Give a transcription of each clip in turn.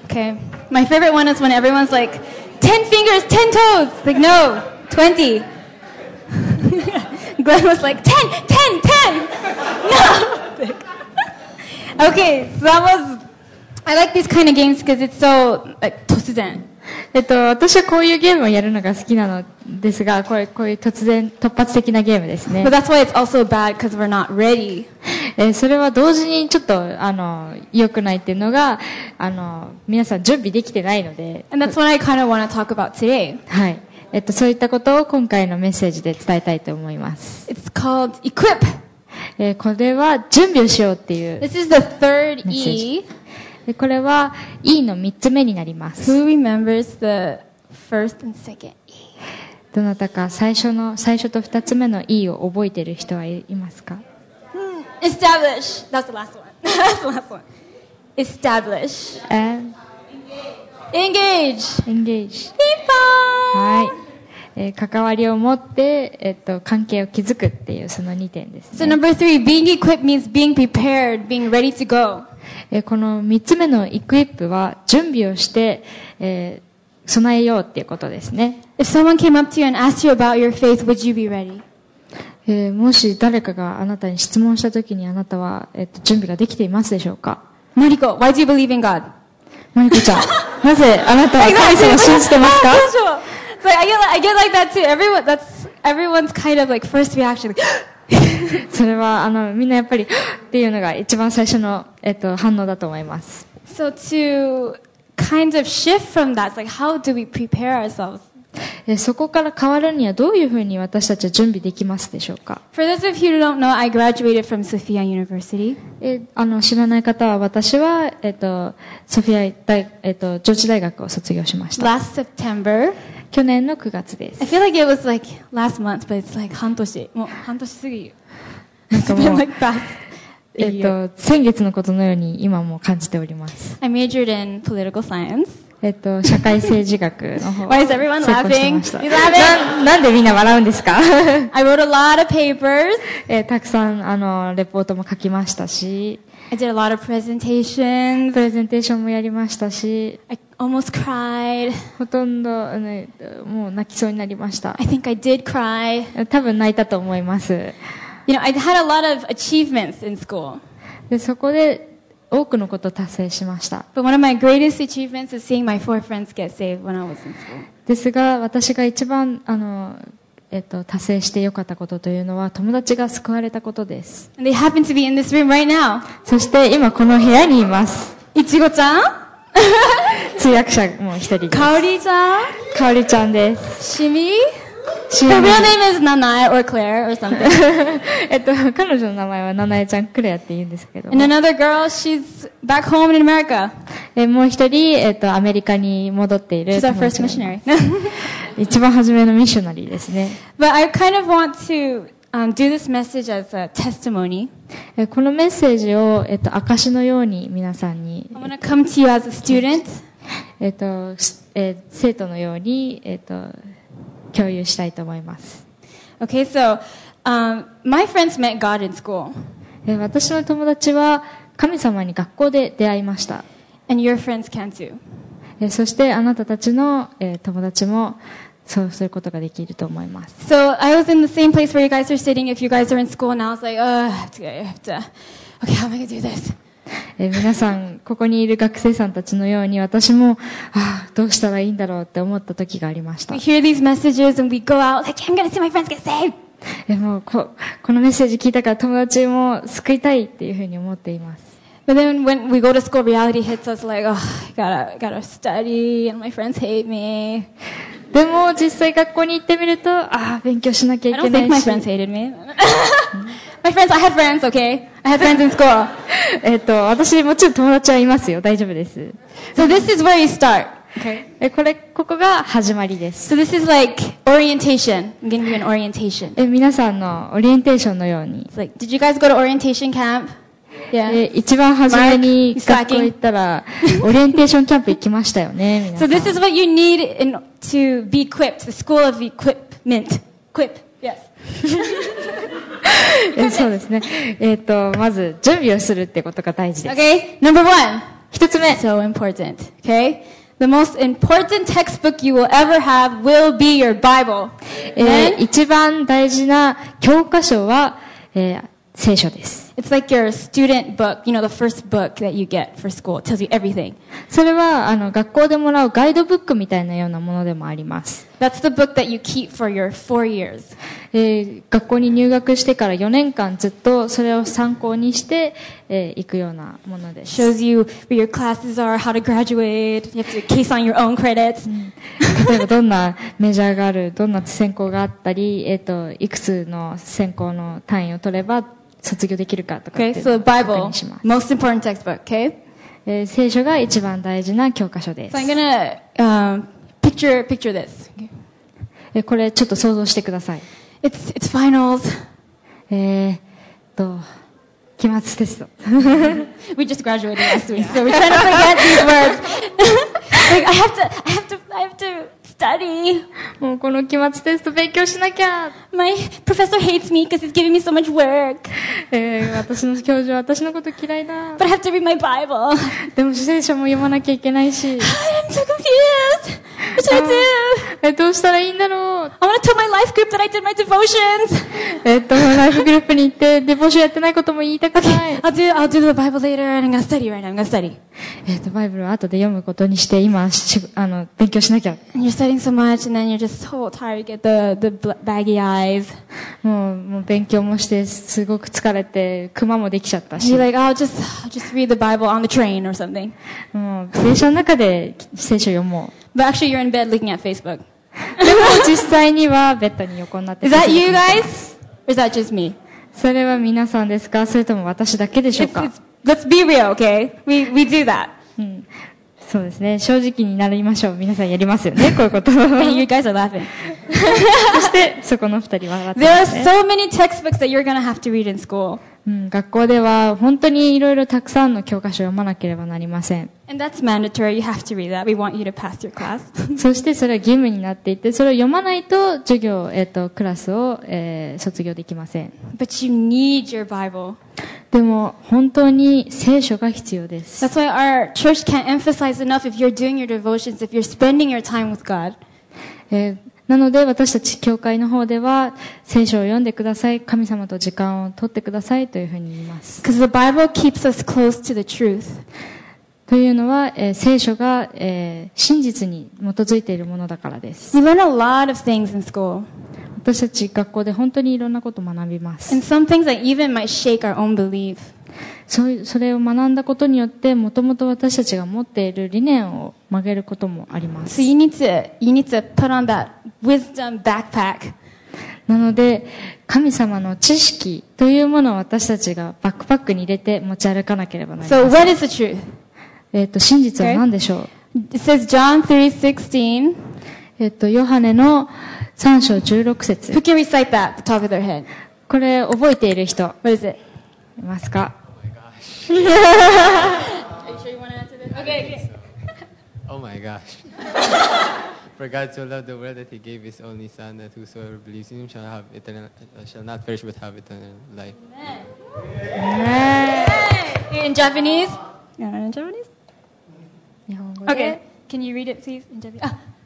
Okay. My favorite one is when everyone's like, 10 fingers, 10 toes. Like, no, 20. Glenn was like, 10. No. Okay, so that was, I like these kind of games because it's so, like, 突然。 私はこういうゲームをやるのが好きなのですが、こういう突発的なゲームですね。 But that's why it's also bad because we're not ready. それは同時にちょっと、良くないっていうのが、皆さん準備できてないので。 And that's what I kind of want to talk about today. はい。そういったことを今回のメッセージで伝えたいと思います。 It's called equip. これは準備をしようっていう。 This is the third E. これは E の3つ目になります。 Who remembers the first and second E? どなたか最初と2つ目の E を覚えている人はいますか？ Establish. That's the last one. That's the last one. Establish. Engage. Engage. ピンポーン。 はい。関わりを持って、関係を築くっていうその2点ですね。 So number 3, being equipped means being prepared, being ready to go. この3つ目のイクイップは準備をして、備えようっていうことですね。 If someone came up to you and asked you about your faith, would you be ready? もし誰かがあなたに質問したときにあなたは、準備ができていますでしょうか？ マリコ、why do you believe in God? マリコちゃん、なぜあなたは神様を信じてますか？ So I get like that too. Everyone's kind of like first reaction. それはみんなやっぱりっていうのが一番最初の反応だと思います。 So to kind of shift from that, it's like how do we prepare ourselves? そこから変わるにはどういうふうに私たちは準備できますでしょうか？ For those of you who don't know, I graduated from Sophia University. 知らない方は私はソフィア上智大学を卒業しました。 Last September. 去年の9月です。 I feel like it was like last month, but it's like 半年。もう半年過ぎる。 なんかもう It's been like fast. 先月のことのように今も感じております。 I majored in political science. 社会政治学の方。 Why is everyone laughing? You laughing? なんでみんな笑うんですか？ I wrote a lot of papers. たくさんレポートも書きましたし。 I did a lot of presentations. プレゼンテーションもやりましたし。 I almost cried. ほとんど、もう泣きそうになりました。 I think I did cry. 多分泣いたと思います。 You know, I had a lot of achievements in school. で、そこで多くのことを達成しました。 But one of my greatest achievements is seeing my 4 friends get saved when I was in school. ですが、私が一番達成して良かったことというのは友達が救われたことです。 And they happen to be in this room right now. そして今この部屋にいます。 いちごちゃん通訳者も一人です。 かおりちゃんかおりちゃんです。 しみ Her real name is Nanae or Claire or something. 彼女の名前はナナエちゃん、クレアって言うんですけど。 And another girl, she's back home in America. もう一人、アメリカに戻っている。 She's our first missionary. 一番初めのミッショナリーですね。 But I kind of want to do this message as a testimony. このメッセージを、証のように皆さんに。 I want to come to you as a student. 生徒のように、共有したいと思います。 Okay, so, my friends met God in school. 私の友達は神様に学校で出会いました。 And your friends can too. そしてあなたたちの、友達もそうすることができると思います。 So, I was in the same place where you guys are sitting if you guys are in school and I was like, I have to, okay, how am I going to do this? 皆さん、ここにいる学生さんたちのように私も、どうしたらいいんだろうって思った時がありました。 We hear these messages and we go out like, I'm going to see my friends get saved. もうこのメッセージ聞いたから友達も救いたいっていうふうに思っています。 But then when we go to school, reality hits us like, I gotta study and my friends hate me. でも実際学校に行ってみると、勉強しなきゃいけないし。 I don't think my friends hated me. My friends, I had friends, okay? I had friends in school. 私もちろん友達はいますよ。大丈夫です。 So this is where you start. Okay. ここが始まりです。 So this is like orientation. I'm giving you an orientation. 皆さんのオリエンテーションのように。 It's like, did you guys go to orientation camp? Yeah. 一番初めに学校行ったら、オリエンテーションキャンプ行きましたよね、皆さん。 So this is what you need to be equipped. The school of equipment. Equip. Yes. そうですね。まず、準備をするってことが大事です。 Okay. Number 1. 一つ目。 So important, okay? The most important textbook you will ever have will be your Bible. 一番大事な教科書は、聖書です。 It's like your student book, you know, the first book that you get for school. It tells you everything. それは、学校でもらうガイドブックみたいなようなものでもあります。 That's the book that you keep for your 4 years. 学校に入学してから4年間ずっとそれを参考にして、いくようなものです。 Shows you where your classes are, how to graduate. You have to case on your own credits. 例えばどんなメジャーがある、どんな専攻があったり、いくつの専攻の単位を取れば卒業できるかとかって Okay, so the 確 Bible, 認します。 most important textbook, okay? 聖書が一番大事な教科書です。 So I'm gonna picture this. これちょっと想像してください。 It's finals. 期末テスト。 We just graduated last week, so we're trying to forget these words. Like I have to study. もうこの期末テスト勉強しなきゃ。 My professor hates me because he's giving me so much work. 私の教授は私のこと嫌いだ。 But I have to read my Bible. でも聖書も読まなきゃいけないし。 I'm so confused. What should I do? どうしたらいいんだろう。 I want to tell my life group that I did my devotions. ライフグループに行ってデボーションやってないことも言いたくない。 I'll do the Bible later, and I'm gonna study right now. I'm gonna study. バイブルは後で読むことにして今勉強しなきゃ。 And you're studying so much, and then you're just so tired. You get the baggy eyes. もう勉強もしてすごく疲れてクマもできちゃった And し。 you're like, I'll just read the Bible on the train or something. もう電車の中で聖書読もう。 But actually, you're in bed looking at Facebook. でも実際にはベッドに横になって。 Is that you guys? Or is that just me? それは皆さんですか？それとも私だけでしょうか？ Let's be real, okay? We do that. そうですね。正直になりましょう。皆さんやりますよね。こういうこと。 And you guys are laughing. そしてそこの二人笑って There ま are すね。 so many textbooks that you're gonna have to read in school. 学校では本当にいろいろたくさんの教科書を読まなければなりません。 And that's mandatory. You have to read that. We want you to pass your class. そしてそれは義務になっていて、それを読まないと授業、クラスを、卒業できません。 But you need your Bible. でも本当に聖書が必要です。 That's why our church can't emphasize enough if you're doing your devotions, if you're spending your time with God. なので私たち教会の方では聖書を読んでください、神様と時間を取ってくださいというふうに言います。 Because the Bible keeps us close to the truth. というのは、聖書が、真実に基づいているものだからです。 We learn a lot of things in school. 私たち学校で本当にいろんなことを学びます。 And some things that even might shake our own belief. それを学んだことによってもともと私たちが持っている理念を曲げることもあります。 So you need to put on that wisdom backpack. なので神様の知識というものを私たちがバックパックに入れて持ち歩かなければなりませ So ん。 what is the truth? 真実は何でしょう？ It says John 3:16. ヨハネの3章16節。 Who can recite that at the top of their head? これ覚えている人 What is it? いますか？ Are you sure you want to answer this? Okay. Oh my gosh. For God so loved the world that He gave His only Son, that whosoever believes in Him shall not perish but have eternal life. In Japanese? In Japanese? 日本語で。 Okay. Can you read it, please? In Japanese.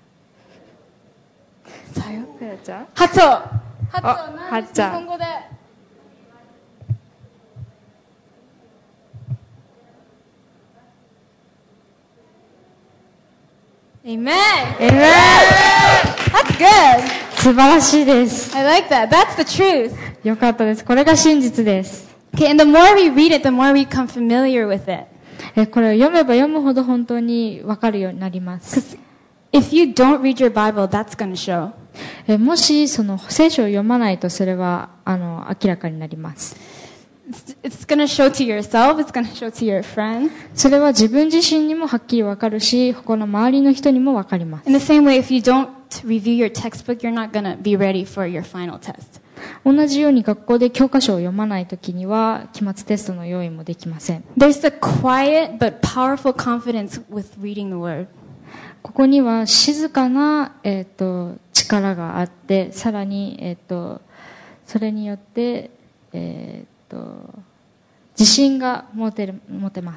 さやちゃん？ 発音はっちゃん日本語で。Amen. That's good. 素晴らしいです。 I like that. That's the truth. よかったです。これが真実です。 Okay, and the more we read it, the more we become familiar with it. これを読めば読むほど本当に分かるようになります。 If you don't read your Bible, that's going to show. もしその聖書を読まないとそれは明らかになります。 It's going to show to yourself. It's going to show to your friends. それは自分自身にもはっきり分かるし、他の周りの人にも分かります。 In the same way, if you don't review your textbook, you're not going to be ready for your final test. 同じように学校で教科書を読まないときには期末テストの用意もできません。 There's a quiet but powerful confidence with reading the Word. ここには静かな、力があって、さらに、それによって、自信が持てます。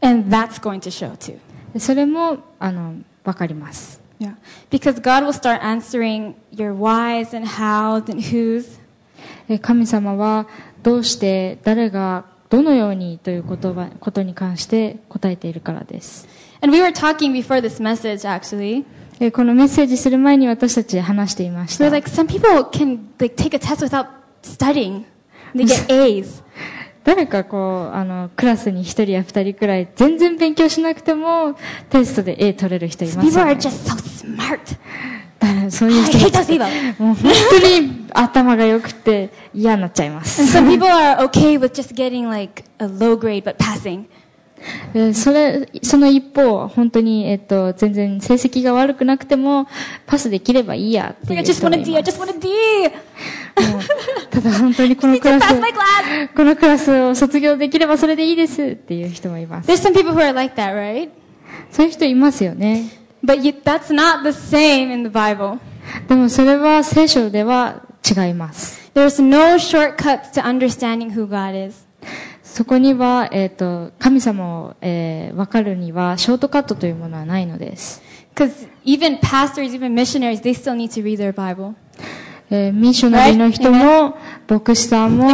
And that's going to show too. それも、わかります。 Yeah. Because God will start answering your whys and hows and whos. 神様はどうして誰がどのようにということに関して答えているからです。 And we were talking before this message actually. このメッセージする前に私たち話していました。 We're like, some people can like take a test without studying. They get A's. 誰かクラスに一人や二人くらい全然勉強しなくてもテストで A 取れる人いますよね。 People are just so smart. そういう人 I hate those people. もう本当に頭が良くて嫌になっちゃいます。 And some people are okay with just getting like a low grade but passing. その一方、本当に、全然成績が悪くなくても、パスできればいいやっていう人がいます。 I just want a D. もうただ本当にこのクラスを卒業できればそれでいいですっていう人もいます。 There's some people who are like that, right? そういう人いますよね。 But that's not the same in the Bible. でもそれは聖書では違います。 There's no shortcuts to understanding who God is. そこには、神様を、分かるにはショートカットというものはないのです。 Because even pastors, even missionaries, they still need to read their Bible. ミッショナリーの人も、牧師さんも、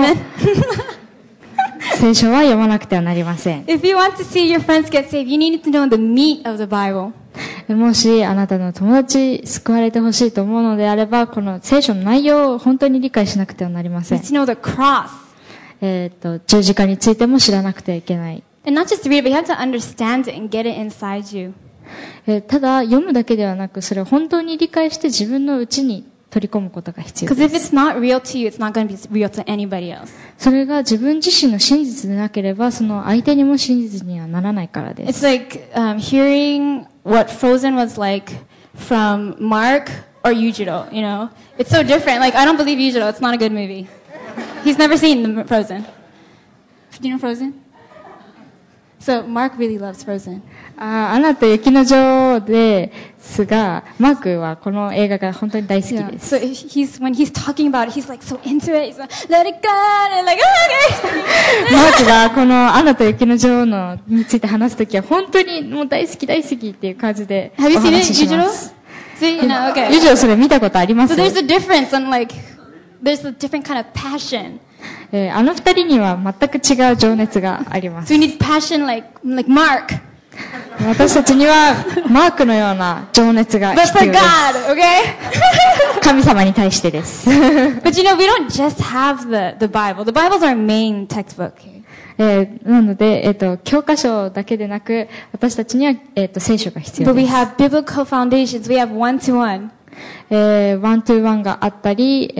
聖書は読まなくてはなりません。 If you want to see your friends get saved, you need to know the meat of the Bible. もしあなたの友達救われてほしいと思うのであれば、この聖書の内容を本当に理解しなくてはなりません。 You need to know the cross. 十字架についても知らなくてはいけない。 And not just read it, but you have to understand it and get it inside you. ただ読むだけではなく、それを本当に理解して自分の内に取り込むことが必要です。 Because if it's not real to you, it's not going to be real to anybody else. それが自分自身の真実でなければ、その相手にも真実にはならないからです。 It's like hearing what Frozen was like from Mark or Yujiro, you know? It's so different. Like, I don't believe Yujiro. It's not a good movie. He's never seen the Frozen. Do you know Frozen? So Mark really loves Frozen. アナと雪の女王ですが、マークはこの映画が本当に大好きです。 So when he's talking about it, he's like so into it. He's like, let it go, and like, okay. マークがこのアナと雪の女王について話すときは本当にもう大好きっていう感じでお話しします。 See, okay. ユジロそれ見たことあります？ So there's a difference on like, there's a different kind of passion. あの二人には全く違う情熱があります。 So we need passion like Mark. 私たちにはマークのような情熱が必要です。 But for God, okay? 神様に対してです。 But you know, we don't just have the Bible. The Bible's our main textbook. なので、教科書だけでなく、私たちには、聖書が必要です。 But we have biblical foundations. We have one-to-one. one-to-one があったり、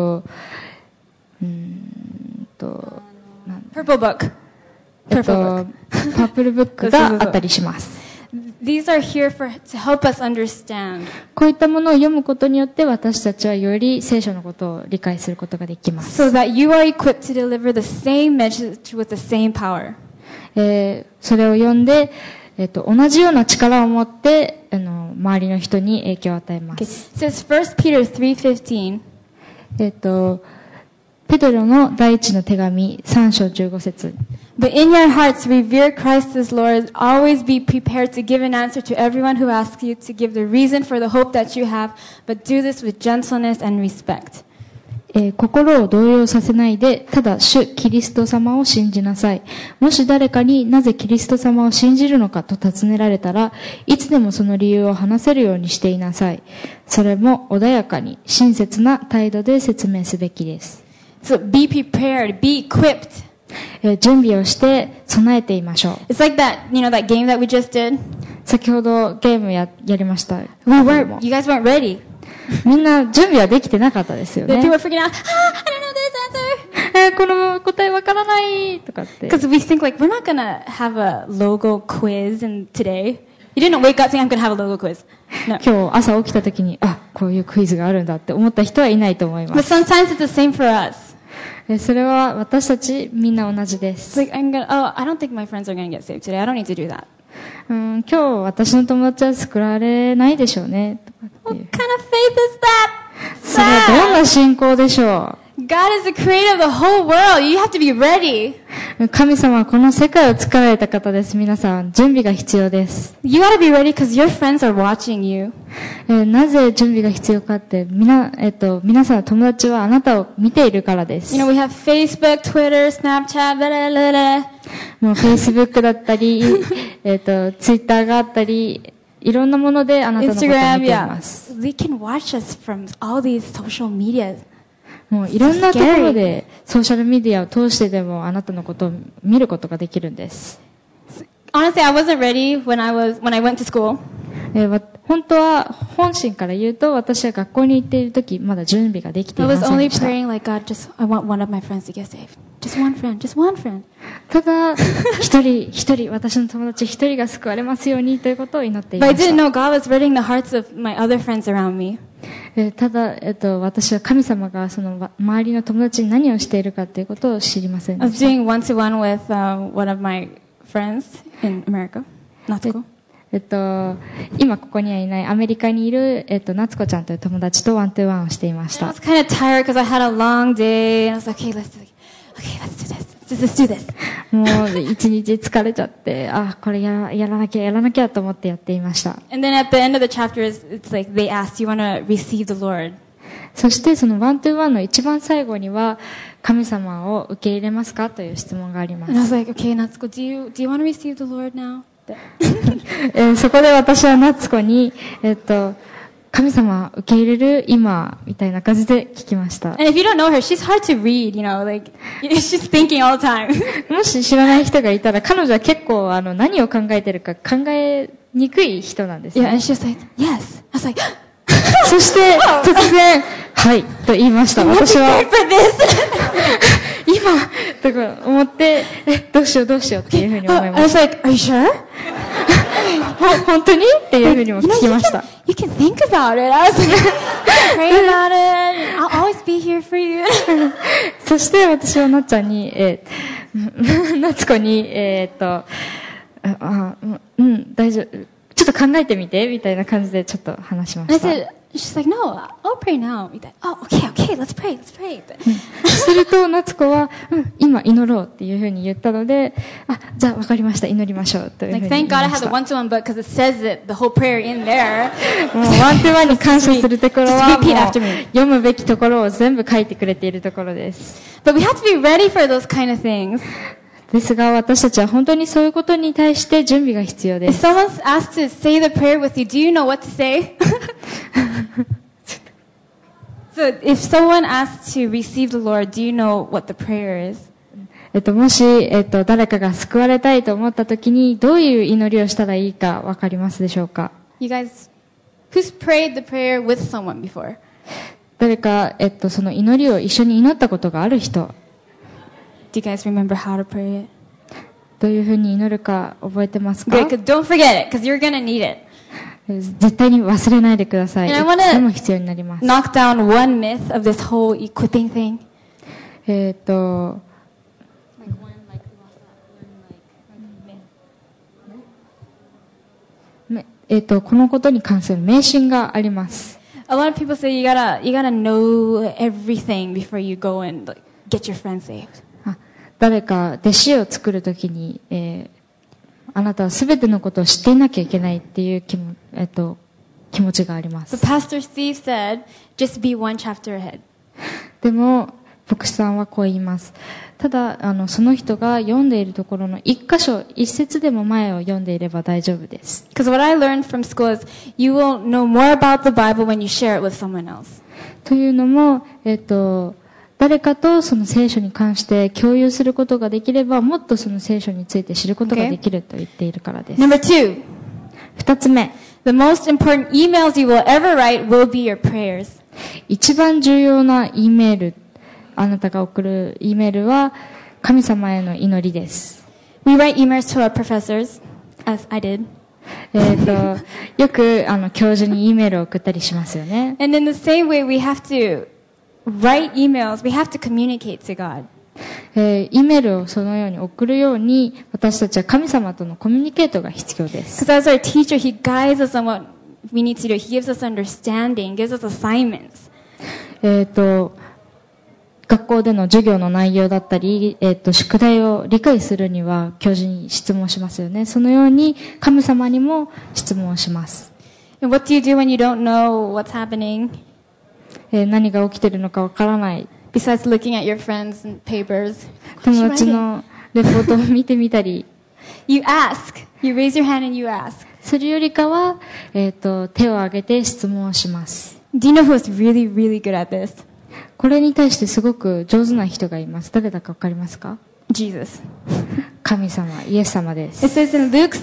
Purple book. パープルブックがあったりします。 These are here to help us understand. こういったものを読むことによって私たちはより聖書のことを理解することができます。 So that you are equipped to deliver the same message with the same power. それを読んで、同じような力を持って、周りの人に影響を与えます。 It says 1 Peter 3:15. ペテロの第一の手紙3章15節。 But in your hearts revere Christ as Lord. Always be prepared to give an answer to everyone who asks you to give the reason for the hope that you have, but do this with gentleness and respect. 心を動揺させないで、ただ主キリスト様を信じなさい。もし誰かになぜキリスト様を信じるのかと尋ねられたら、いつでもその理由を話せるようにしていなさい。それも穏やかに親切な態度で説明すべきです。 So be prepared, be equipped. 準備をして備えていましょう。 It's like that, you know, that game that we just did. 先ほどゲームやりました。 You guys weren't ready. みんな準備はできてなかったですよね。 People were freaking out. I don't know this answer. この答えわからないとかって。 Because we think like we're not gonna have a logo quiz today. You didn't wake up saying I'm gonna have a logo quiz. No. 今日朝起きた時にこういうクイズがあるんだって思った人はいないと思いま But す。 sometimes it's the same for us. それは私たちみんな同じです。 Like I don't think my friends are gonna get saved today. I don't need to do that. 今日私の友達は救われないでしょうねとかっていう。 What kind of faith is that? それはどんな信仰でしょう。 God God is the creator of the whole world. You have to be ready. 神様はこの世界を作られた方です。皆さん、準備が必要です。 You gotta be ready because your friends are watching you. なぜ準備が必要かって、皆さんの友達はあなたを見ているからです。 You know, we have Facebook, Twitter, Snapchat, blah, blah, blah, blah. もう Facebook だったり、Twitter があったり、いろんなものであなたのことを見てい Instagram, ます。 yeah. They can watch us from all these social medias. もういろんなところでソーシャルメディアを通してでもあなたのことを見ることができるんです。 Honestly, I wasn't ready when I went to school. 本当は本心から言うと私は学校に行っているときまだ準備ができてい I ま was せん only でした。 praying like, God, I want one of my friends to get saved. Just one friend, just one friend. ただ一人私の友達一人が救われますようにということを祈ってい But ま I し didn't た。 know God was reading the hearts of my other friends around me. ただ、私は神様がその周りの友達に何をしているかということを知りません I で was した。 doing one-to-one with one of my friends in America. Not school. 今ここにはいないアメリカにいる、夏子ちゃんという友達とワントゥーワンをしていまし I た。 was kind of tired because I had a long day. And I was like, okay, let's do this. もう一日疲れちゃって、これやらなきゃと思ってやっていました。 And then at the end of the chapter, it's like they asked, you want to receive the Lord? そしてそのワントゥーワンの一番最後には、神様を受け入れますかという質問がありま And I す。 was like, okay, Natsuko, do you want to receive the Lord now? そこで私は夏子に、神様受け入れる今みたいな感じで聞きました。 And if you don't know her, she's hard to read, like, she's thinking all the time. もし知らない人がいたら、彼女は結構何を考えてるか考えにくい人なんですね。 Yeah, and she was like, yes. I was like, そして突然、はい、と言いました。私は for this. 今、とか思って、どうしようっていうふうに思い I ま was した。 like, are you sure? 本当にっていうふうにも聞きました。 You can think about it. I was like, pray about it. I'll always be here for you. そして私はなっちゃんに、夏子に、大丈夫。ちょっと考えてみて、みたいな感じでちょっと話しま And I した。 said, she's like, no, I'll pray now. Oh, okay, let's pray. すると、夏子は、今祈ろうっていうふうに言ったので、じゃあ分かりました、祈りましょう、というふう Like, に言い thank God I ま have し the た。 one-to-one book because it says it, the whole prayer in there. もうワントゥーワンに感謝するところは、 Just repeat も after う me. 読むべきところを全部書いてくれているところです。 But we have to be ready for those kind of things. ですが、私たちは本当にそういうことに対して準備が必要で If す。 someone's asked to say the prayer with you, do you know what to say? So if someone asks to receive the Lord, do you know what the prayer is? もし、誰かが救われたいと思ったときに、どういう祈りをしたらいいかわかりますでしょうか？ You guys, who's prayed the prayer with someone before? 誰か、その祈りを一緒に祈ったことがある人、 Do you guys remember how to pray it? どういうふうに祈るか覚えてますか？ Good, 'cause don't forget it, because you're gonna need it. 絶対に忘れないでください。い And I つ wanna でも必要になります。 knock down one myth of this whole equipping thing. このことに関する迷信があります。 A lot of people say you gotta know everything before you go and like, get your friend saved. 誰か弟子を作るときに、あなたはすべてのことを知っていなきゃいけないっていう気持ちがありま But す。 Pastor Steve said, just be one chapter ahead. でも、牧師さんはこう言います。ただ、その人が読んでいるところの一箇所、一節でも前を読んでいれば大丈夫です。 Because what I learned from school is you will know more about the Bible when you share it with someone else. というのも、誰かとその聖書に関して共有することができれば、もっとその聖書について知ることができると言っているからです。 Number 2, 二つ目。 the most important emails you will ever write will be your prayers. 一番重要な E メール、あなたが送る E メールは神様への祈りです。 We write emails to our professors, as I did. よく教授に E メールを送ったりしますよね。 And in the same way, we have to write emails. We have to communicate to God. E メールをそのように送るように私たちは神様とのコミュニケートが必要です。 Because as our teacher, he guides us on what we need to do. He gives us understanding, gives us assignments. 学校での授業の内容だったり、宿題を理解するには教授に質問しますよね。そのように神様にも質問をします。 And what do you do when you don't know what's happening? 何が起きているのかわからない。 Besides looking at your friends' and papers. 友達のレポートを見てみたり。 You ask. You raise your hand and you ask. それよりかは、手を挙げて質問をします。 Do you know who is really, really good at this? これに対してすごく上手な人がいます。誰だかわかりますか？ Jesus. 神様、イエス様です。 It says in Luke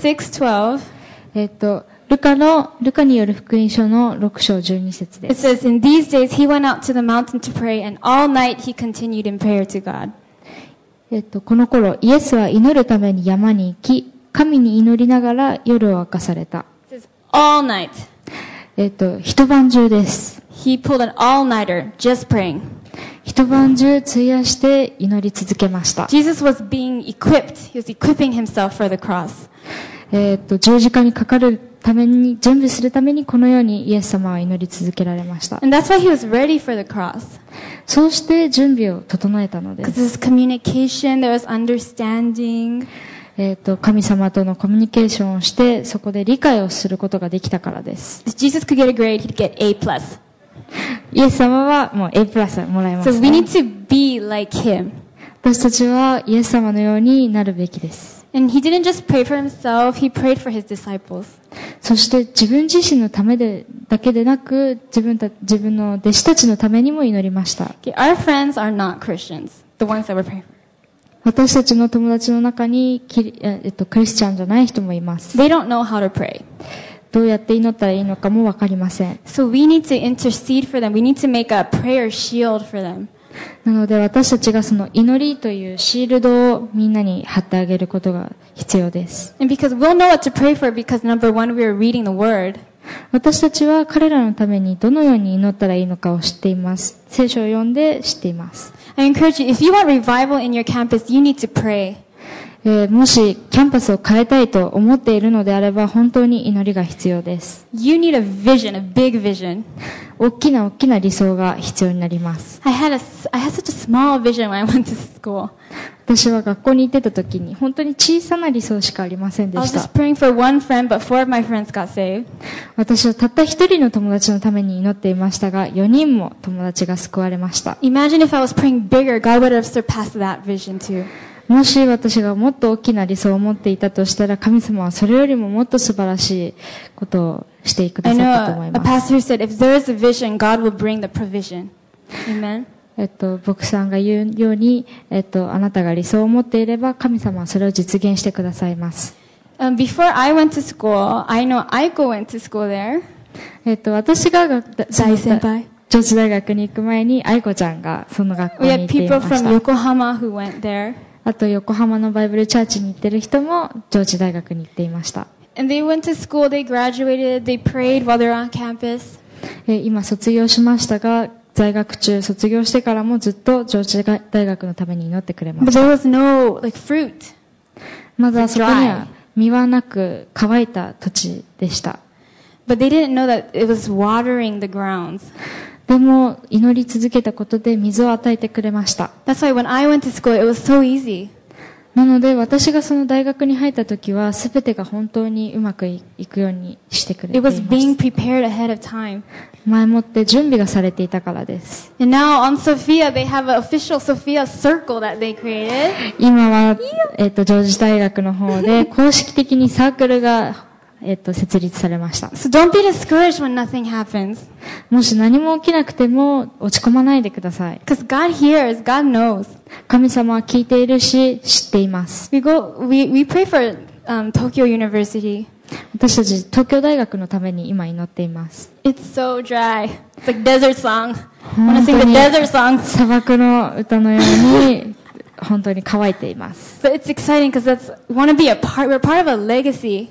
6:12. ルカによる福音書の6章12節で It す。 says, in these days he went out to the mountain to pray, and all night he continued in prayer to God. この頃、イエスは祈るために山に行き、神に祈りながら夜を明かされた。 It says, all night. 一晩中です。 He pulled an all-nighter, just praying. 一晩中費やして祈り続けました。 Jesus was being equipped. He was equipping himself for the cross. 十字架にかかるために、準備するためにこのようにイエス様は祈り続けられました。 And that's why he was ready for the cross. そうして準備を整えたので Because す。 there's communication, there was understanding. 神様とのコミュニケーションをして、そこで理解をすることができたからです。 If Jesus could get a grade, he'd get A+. イエス様はもう A プラスもらいま So す、 we ね。 need to be like him. 私たちはイエス様のようになるべきです。 And he didn't just pray for himself, he prayed for his disciples. そして自分自身のためだけでなく、自分の弟子たちのためにも祈りました。 Okay, our friends are not Christians, the ones that we're praying for. 私たちの友達の中にクリスチャンじゃない人もいます。 They don't know how to pray. どうやって祈ったらいいのかもわかりません。 So we need to intercede for them. We need to make a prayer shield for them. なので私たちがその祈りというシールドをみんなに貼ってあげることが必要です。 And because we'll know what to pray for because number one, we are reading the word. 私たちは彼らのためにどのように祈ったらいいのかを知っています。聖書を読んで知っています。 I encourage you, if you want revival in your campus, you need to pray. もしキャンパスを変えたいと思っているのであれば本当に祈りが必要です。 You need a vision, a big vision. 大きな理想が必要になります。 I had such a small vision when I went to school. 私は学校に行ってた時に本当に小さな理想しかありません I で was した。 just praying for one friend, but 4 of my friends got saved. 私はたった一人の友達のために祈っていましたが、4人も友達が救われました。 Imagine if I was praying bigger, God would have surpassed that vision too. もし私がもっと大きな理想を持っていたとしたら、神様はそれよりももっと素晴らしいことをしてくだ I さったと know 思い a ます。 pastor said, if there is a vision, God will bring the provision. Amen. 牧さんが言うように、あなたが理想を持っていれば、神様はそれを実現してくださいます。 Before I went to school, I know Aiko went to school there. 私が大先輩。 上智大学に行く前に、愛子ちゃんがその学校 We に行 had ってい people まし from た。 Yokohama who went there. あと、横浜のバイブルチャーチに行ってる人も、上智大学に行っていました。 And they went to school, they graduated, they prayed while they were on campus. 今卒業しましたが、在学中、卒業してからもずっと上智大学のために祈ってくれま But した。 there was no, fruit. まだそこには実はなく乾いた土地でした。 But they didn't know that it was watering the grounds. でも、祈り続けたことで水を与えてくれました。 That's why when I went to school, it was so easy. なので、私がその大学に入った時は、すべてが本当にうまくいくようにしてくれて It いま was す。 being prepared ahead of time. 前もって準備がされていたからです。 And now on Sophia, they have an official Sophia circle that they created. 今は、上智大学の方で公式的にサークルが、設立されました。 So don't be discouraged when nothing happens. もし何も起きなくても落ち込まないでください。 Because God hears, God knows. 神様は聞いているし、知っています。 We pray for Tokyo University. 私たち東京大学のために今祈っています。 It's so dry. It's like desert song. I 本 want to 当 sing the に desert song. 砂漠の歌のように本当に乾いています。 But it's exciting because we want to be we're part of a legacy.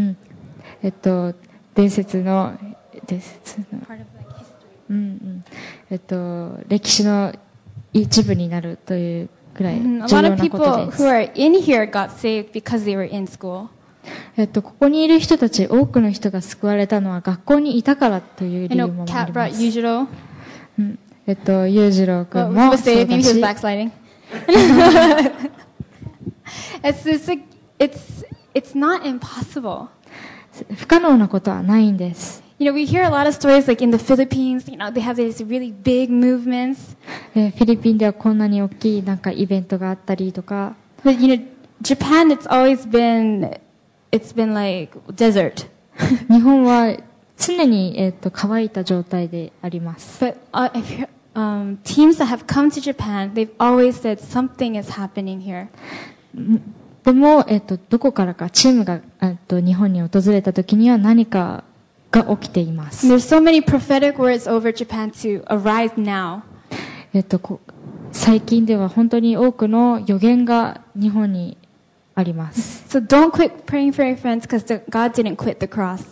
伝説の、歴史の一部になるというくらい A 重 lot 要 of なこ people とで who す。 are in here got saved because they were in school. ここにいる人たち、多くの人が救われたのは学校にいたからという I 理由 know もあ Kat りま brought す。 Yujiro. 裕次郎く Well, ん we も would そ say うだ maybe he was し、 backsliding. It's like it's not impossible. 不可能なことはないんです。 You know, we hear a lot of stories like in the Philippines. You know, they have these really big movements. フィリピンではこんなに大きいなんかイベントがあったりとか、 But you know, Japan, it's been like desert. 日本は常に、乾いた状態であります。 But if teams that have come to Japan, they've always said something is happening here. でも、どこからかチームが、日本に訪れた時には何かが起きています。 And there's so many prophetic words over Japan to arise now. 最近では本当に多くの予言が日本にあります。 So don't quit praying for your friends because God didn't quit the cross.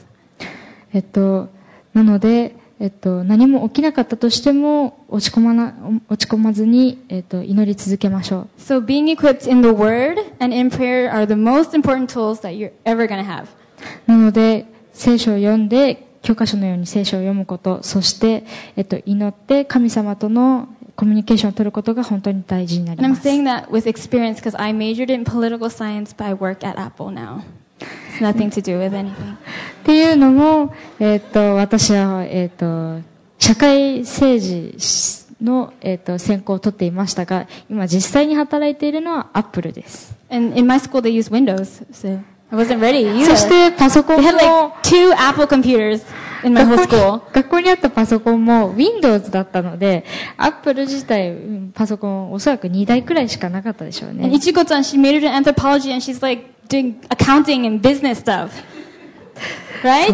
なので、何も起きなかったとしても落ち込まずに、祈り続けましょう。 So being equipped in the Word and in prayer are the most important tools that you're ever going to have. なので、聖書を読んで、教科書のように聖書を読むこと、そして、祈って神様とのコミュニケーションを取ることが本当に大事になり And I'm ます。 saying that with experience because I majored in political science, but I work at Apple now. It's nothing to do with anything. っていうのも、私は、社会政治の、専攻を取っていましたが、今実際に働いているのはアップルです。 And in my school, they use Windows, so I wasn't ready そし either. てパソコン They も had like 2 Apple computers in my whole school. 学校にあったパソコンも Windows だったので、アップル自体、パソコンおそらく2台くらいしかなかったでしょう And ね。 Ichiko-chan, she majored in anthropology and she's like doing accounting and business stuff. Right?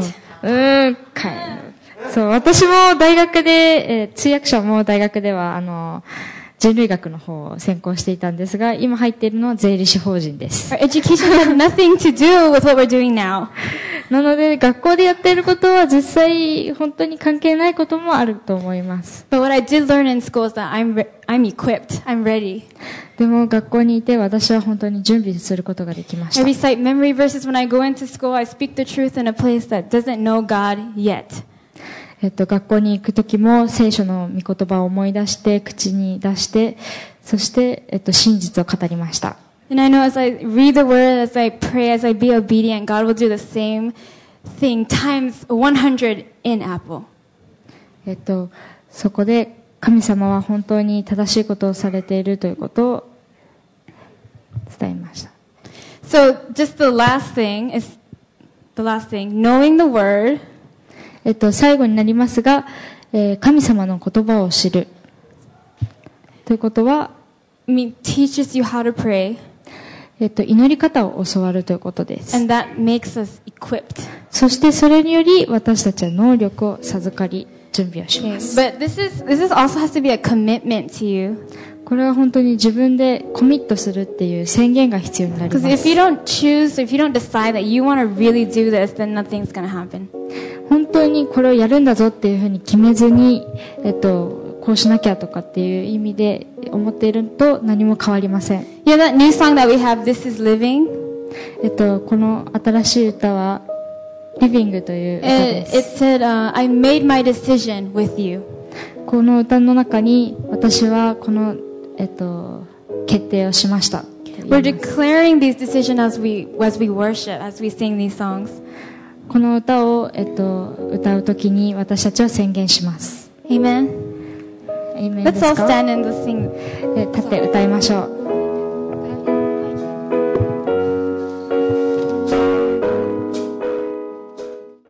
そう、私も大学で、通訳者も大学では、人類学の方を専攻していたんですが、今入っているのは税理士法人です。 Our education has nothing to do with what we're doing now. なので、学校でやっていることは実際本当に関係ないこともあると思います。 But what I did learn in school is that I'm equipped. I'm ready. でも学校にいて私は本当に準備することができまし I た。 recite memory verses when I go into school. I speak the truth in a place that doesn't know God yet. 学校に行くときも聖書の御言葉を思い出して口に出して、そして、真実を語りました。 And I know as I read the word, as I pray, as I be obedient, God will do the same thing times 100 in Apple. そこで神様は本当に正しいことをされているということを伝えました。 So just the last thing, knowing the word. 最後になりますが、神様の言葉を知るということは、 teaches you how to pray. 祈り方を教わるということです。 And that makes us equipped. そしてそれにより私たちは能力を授かり準備をします。 But this also has to be a commitment to you. これは本当に自分でコミットするっていう宣言が必要になりま Because if す。 you don't choose, if you don't decide that you want to really do this, then nothing's going to happen. 本当にこれをやるんだぞっていうふうに決めずに、こうしなきゃとかっていう意味で思っていると何も変わりません。 You know that new song that we have, This is Living? この新しい歌は Living という歌で It す。 said, I made my decision with you. この歌の中に私はこの、決定をしました。 We're declaring these decisions as we worship, as we sing these songs. この歌を、歌うときに私たちは宣言します。 Amen. Amen で Let's す all か？ stand and let's sing. 立って歌いましょう。